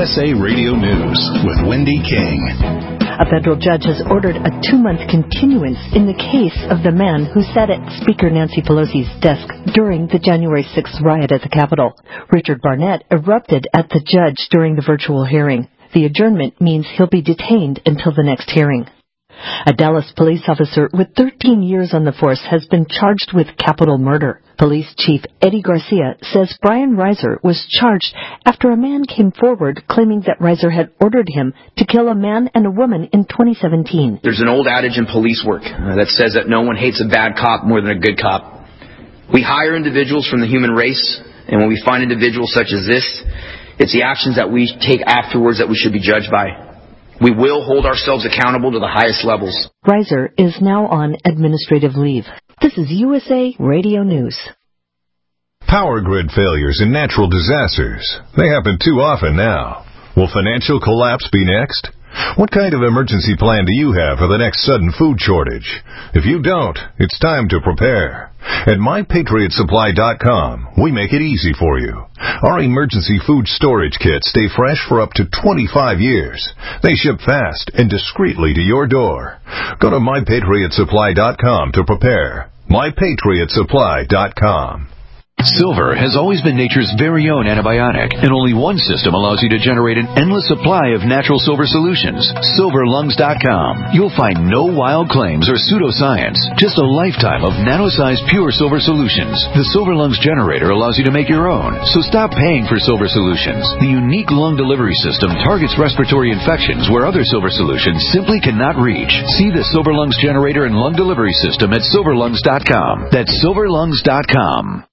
USA Radio News with Wendy King. A federal judge has ordered a 2-month continuance in the case of the man who sat at Speaker Nancy Pelosi's desk during the January 6th riot at the Capitol. Richard Barnett erupted at the judge during the virtual hearing. The adjournment means he'll be detained until the next hearing. A Dallas police officer with 13 years on the force has been charged with capital murder. Police Chief Eddie Garcia says Brian Reiser was charged after a man came forward claiming that Reiser had ordered him to kill a man and a woman in 2017. There's an old adage in police work that says that no one hates a bad cop more than a good cop. We hire individuals from the human race, and when we find individuals such as this, it's the actions that we take afterwards that we should be judged by. We will hold ourselves accountable to the highest levels. Reiser is now on administrative leave. This is USA Radio News. Power grid failures and natural disasters. They happen too often now. Will financial collapse be next? What kind of emergency plan do you have for the next sudden food shortage? If you don't, it's time to prepare. At MyPatriotSupply.com, we make it easy for you. Our emergency food storage kits stay fresh for up to 25 years. They ship fast and discreetly to your door. Go to MyPatriotSupply.com to prepare. MyPatriotSupply.com. Silver has always been nature's very own antibiotic, and only one system allows you to generate an endless supply of natural silver solutions. SilverLungs.com. You'll find no wild claims or pseudoscience, just a lifetime of nano-sized pure silver solutions. The Silver Lungs generator allows you to make your own, so stop paying for silver solutions. The unique lung delivery system targets respiratory infections where other silver solutions simply cannot reach. See the Silver Lungs generator and lung delivery system at SilverLungs.com. That's SilverLungs.com.